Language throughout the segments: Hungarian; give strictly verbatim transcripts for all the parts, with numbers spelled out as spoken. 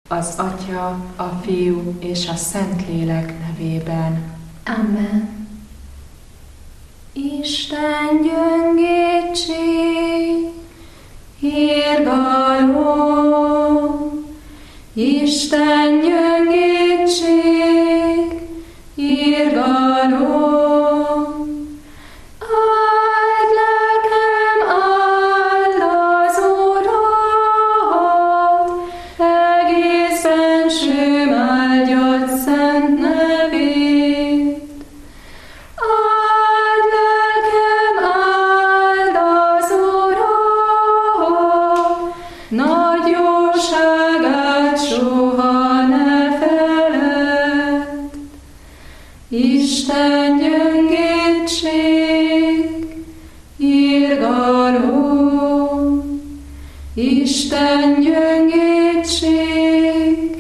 Az Atya, a Fiú és a Szentlélek nevében. Amen. Isten gyöngétség, irgalom, Isten gyöngétség, irgalom. Áld lelkem, áld az Urat, egész bensőm áldjad szent nevét. Áld lelkem, áld az Urat, nagy jóságát soha ne feledd. Isten gyöngétség, irgalom, Isten gyöngétség,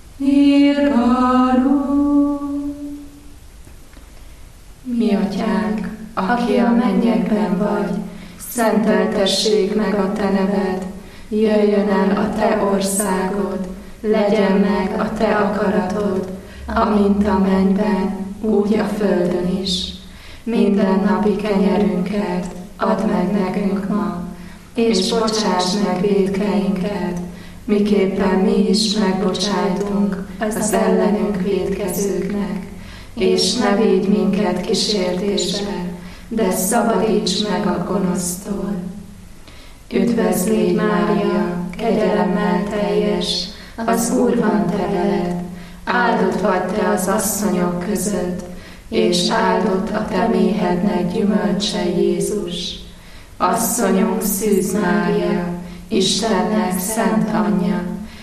irgalom. Mi Atyánk, aki a mennyekben vagy, szenteltessék meg a Te neved, jöjjön el a Te országod, legyen meg a Te akaratod, amint a mennyben, úgy a földön is. Minden napi kenyerünket add meg nekünk ma, és bocsáss meg vétkeinket, miképpen mi is megbocsájtunk az ellenünk vétkezőknek. És ne védj minket kísértésbe, de szabadíts meg a gonosztól. Üdvözlégy Mária, kegyelemmel teljes, az Úr van te veled, áldott vagy te az asszonyok között, és áldott a te méhednek gyümölcse Jézus. Asszonyunk Szűz Mária, Istennek szent anyja,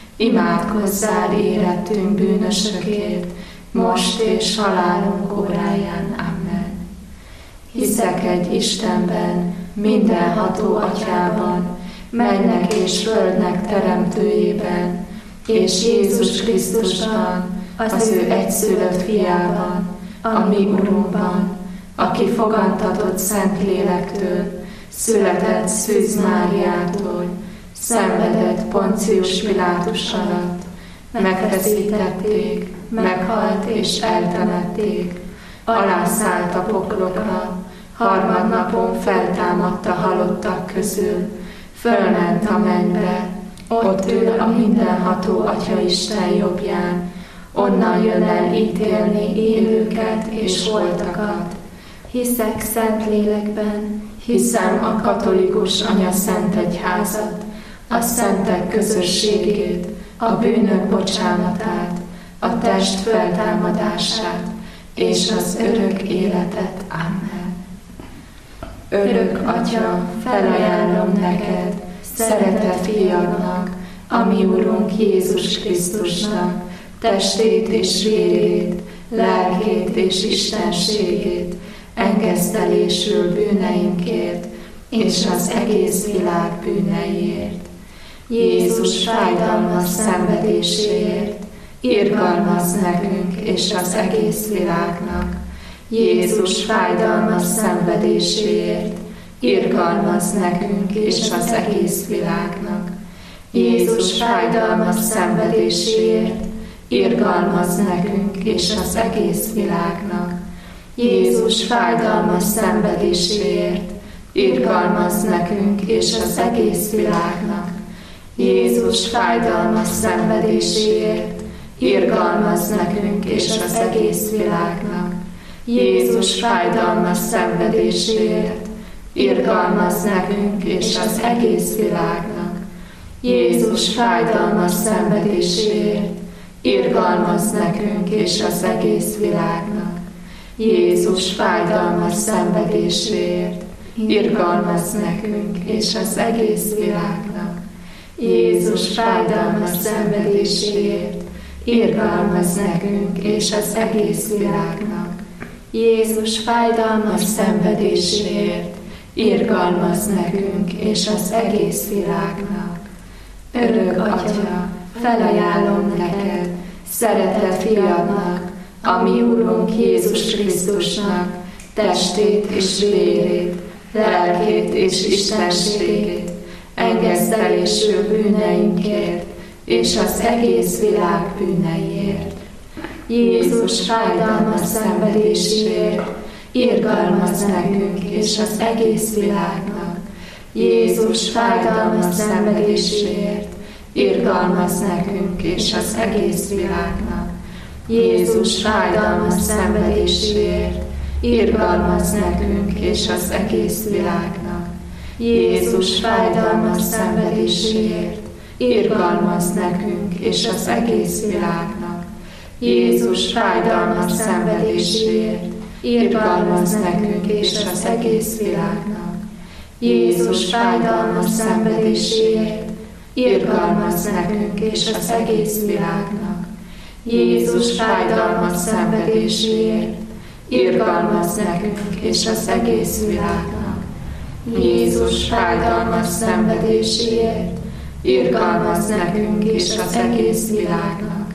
imádkozzál érettünk bűnösökért, most és halálunk óráján. Amen. Hiszek egy Istenben, mindenható Atyában, mennek és földnek teremtőjében, és Jézus Krisztusban, az ő egyszülött fiában, a mi Urunkban, aki fogantatott Szentlélektől, született Szűz Máriától, szenvedett Poncius Pilátus alatt, megfeszítették, meghalt és eltemették, alászállt a poklokra, harmadnapon feltámadt a halottak közül, fölment a mennybe, ott ül a mindenható Atya Isten jobbján, onnan jön el ítélni élőket és holtakat. Hiszek Szentlélekben, hiszem a katolikus Anya Szent Egyházat, a szentek közösségét, a bűnök bocsánatát, a test feltámadását és az örök életet. Amen. Örök Atya, felajánlom neked, szeretett fiadnak, a mi Urunk Jézus Krisztusnak, testét és vérét, lelkét és istenségét, engesztelésül bűneinkért, és az egész világ bűneiért. Jézus fájdalmas szenvedéséért, irgalmaz nekünk és az egész világnak. Jézus fájdalmas szenvedéséért, irgalmaz nekünk és az egész világnak. Jézus fájdalmas szenvedéséért, irgalmaz nekünk és az egész világnak. Jézus fájdalmas szenvedéséért, irgalmaz nekünk és az egész világnak. Jézus fájdalmas szenvedéséért, irgalmaz nekünk és az egész világnak. Jézus fájdalmas szenvedéséért, irgalmaz nekünk és az egész világnak. Jézus fájdalmas szenvedéséért, irgalmaz nekünk és az egész világnak. Jézus fájdalmas szenvedéséért, irgalmaz nekünk és az egész világnak. Jézus fájdalmas szenvedéséért, irgalmaz nekünk és az egész világnak. Jézus fájdalmas szenvedéséért, irgalmaz nekünk és az egész világnak. Örök Atya, felajánlom neked, szeretett fiadnak, a mi Urunk Jézus Krisztusnak, testét és vérét, lelkét és istenségét, engesztelésül bűneinkért, és az egész világ bűneiért. Jézus fájdalmas szenvedéséért irgalmaz nekünk és az egész világnak. Jézus fájdalmas szenvedéséért irgalmaz nekünk és az egész világnak. Jézus fájdalmas szenvedéséért irgalmaz nekünk és az egész világnak. Jézus fájdalmas szenvedéséért irgalmaz nekünk és az egész világnak. Jézus fájdalmas szenvedéséért irgalmaz nekünk és az egész világnak. Jézus fájdalmas szenvedéséért irgalmaz nekünk és az egész világnak. Jézus fájdalmas szenvedéséért irgalmaz nekünk és az egész világnak. Jézus fájdalmas szenvedéséért irgalmaz nekünk és az egész világnak.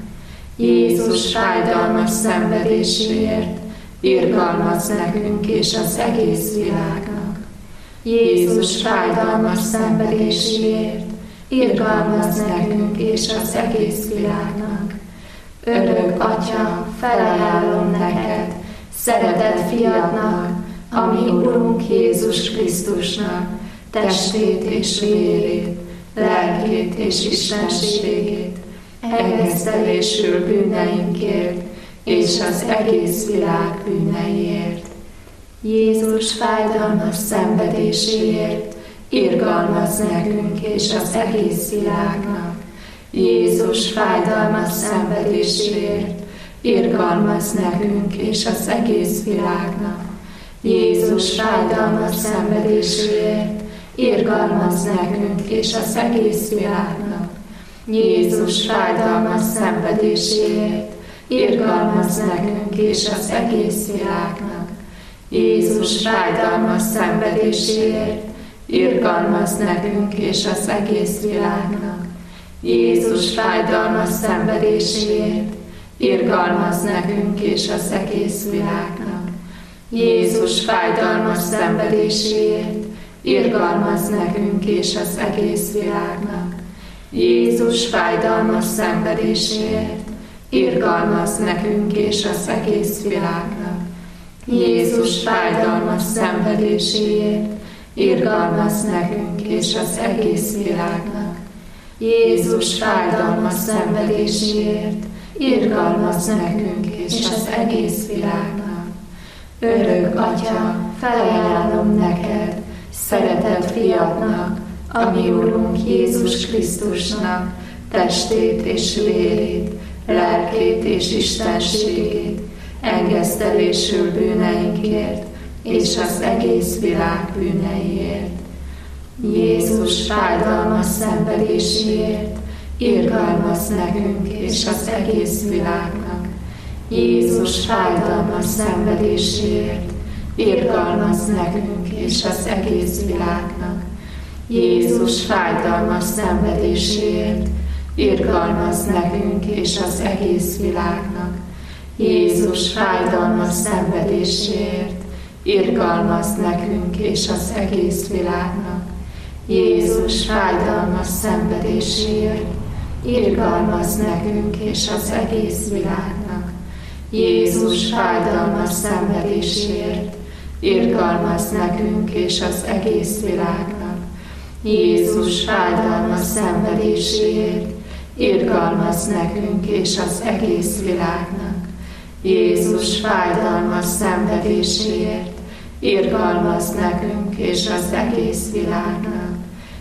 Jézus fájdalmas szenvedéséért irgalmaz nekünk és az egész világnak. Jézus fájdalmas szenvedéséért irgalmaz nekünk és az egész világnak. Örök Atya, felajánlom neked, szeretett fiadnak, ami Urunk Jézus Krisztusnak, testét és vérét, lelkét és istenségét, engesztelésül bűneinkért és az egész világ bűneiért. Jézus fájdalmas szenvedéséért irgalmaz nekünk és az egész világnak. Jézus fájdalmas szenvedéséért irgalmaz nekünk és az egész világnak. Jézus fájdalmas szenvedéséért irgalmaz nekünk és az egész világnak. Jézus fájdalmas szenvedéséért irgalmaz nekünk és az egész világnak. Jézus fájdalmas szenvedéséért irgalmaz nekünk és az egész világnak. Jézus fájdalmas szenvedéséért irgalmaz nekünk és az egész világnak. Jézus fájdalmas szenvedéséért irgalmaz nekünk és az egész világnak. Jézus fájdalmas szenvedéséért irgalmaz nekünk és az egész világnak. Jézus fájdalmas szenvedéséért irgalmaz nekünk és az egész világnak. Jézus fájdalmas szenvedéséért irgalmaz nekünk és az egész világnak. Örök Atya, felajánlom neked, szeretett fiadnak, ami Urunk Jézus Krisztusnak, testét és vérét, lelkét és istenségét, engesztelésül bűneinkért és az egész világ bűneiért. Jézus fájdalmas szenvedéséért irgalmaz nekünk és az egész világnak. Jézus fájdalmas szenvedéséért irgalmaz nekünk és az egész világnak. Jézus fájdalmas szenvedéséért irgalmaz nekünk és az egész világnak. Jézus fájdalmas szenvedéséért irgalmaz nekünk és az egész világnak. Jézus fájdalmas szenvedéséért irgalmaz nekünk és az egész világnak. Jézus fájdalmas szenvedéséért irgalmaz nekünk és az egész világnak. Jézus fájdalmas szenvedéséért irgalmaz nekünk és az egész világnak. Jézus fájdalmas szenvedéséért irgalmaz nekünk és az egész világnak.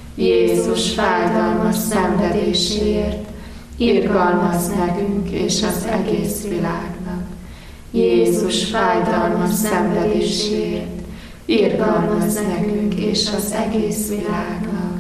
Jézus fájdalmas szenvedéséért irgalmaz nekünk és az egész világnak. Jézus fájdalmas szenvedéséért irgalmaz nekünk és az egész világnak.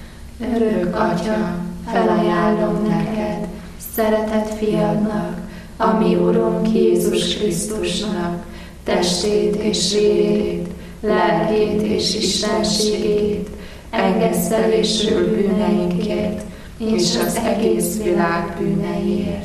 Örök Atya, felajánlom neked, szeretett fiadnak, ami Urunk Jézus Krisztusnak, testét és vérét, lelkét és istenségét, engesztelésül bűneinkért és az egész világ bűneiért.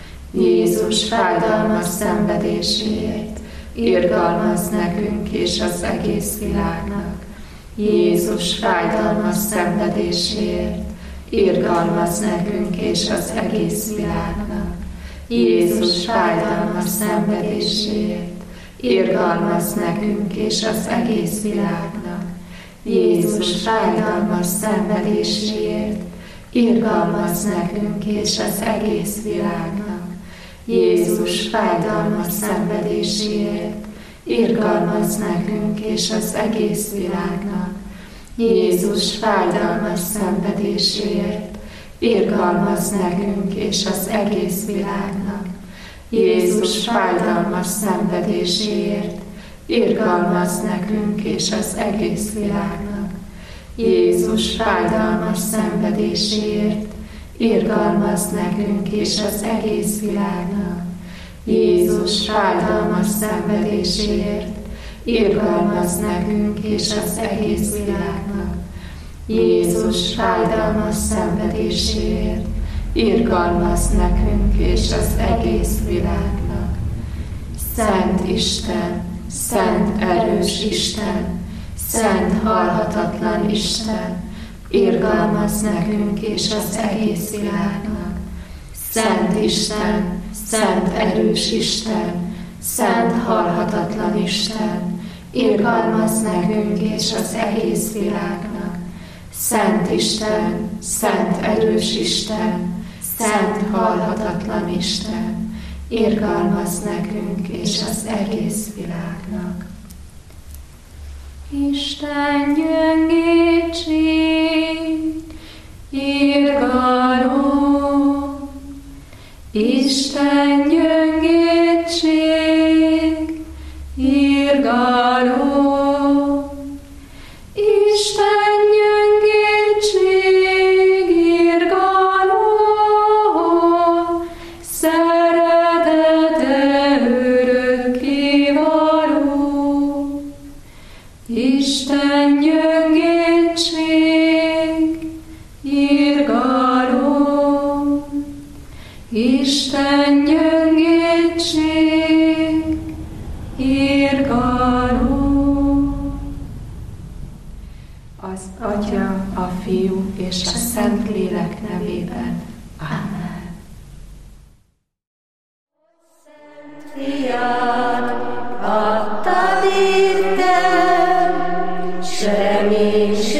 Jézus fájdalmas szenvedéséért irgalmaz nekünk és az egész világnak. Jézus fájdalmas szenvedéséért irgalmaz nekünk és az egész világnak. Jézus fájdalmas szenvedéséért, irgalmaz nekünk és az egész világnak. Jézus fájdalmas szenvedéséért, irgalmaz nekünk és az egész világnak. Jézus fájdalmas szenvedéséért, irgalmaz nekünk és az egész világnak. Jézus fájdalmas szenvedéséért, irgalmaz nekünk és az egész világnak. Jézus fájdalmas szenvedéséért, irgalmaz nekünk és az egész világnak. Jézus fájdalmas szenvedéséért, irgalmaz nekünk és az egész világnak. Jézus fájdalmas szenvedéséért, irgalmaz nekünk és az egész világnak. Jézus fájdalmas szenvedéséért, irgalmaz nekünk és az egész világnak. Szent Isten, szent erős Isten, szent halhatatlan Isten, irgalmaz nekünk és az egész világnak. Szent Isten, szent erős Isten, szent halhatatlan Isten, irgalmaz nekünk és az egész világnak. Szent Isten, szent erős Isten, szent halhatatlan Isten, irgalmaz nekünk és az egész világnak. Isten gyöngétség, irgalom, Isten gyöngétség, irgalom, Isten gyöngétség, irgalom, szeretete örökkévaló. Isten gyöngétség, irgalom, Isten gyöngétség, irgalom. Az Atya, a Fiú és a Szentlélek nevében. Amen. Fiát adtad itten, s remény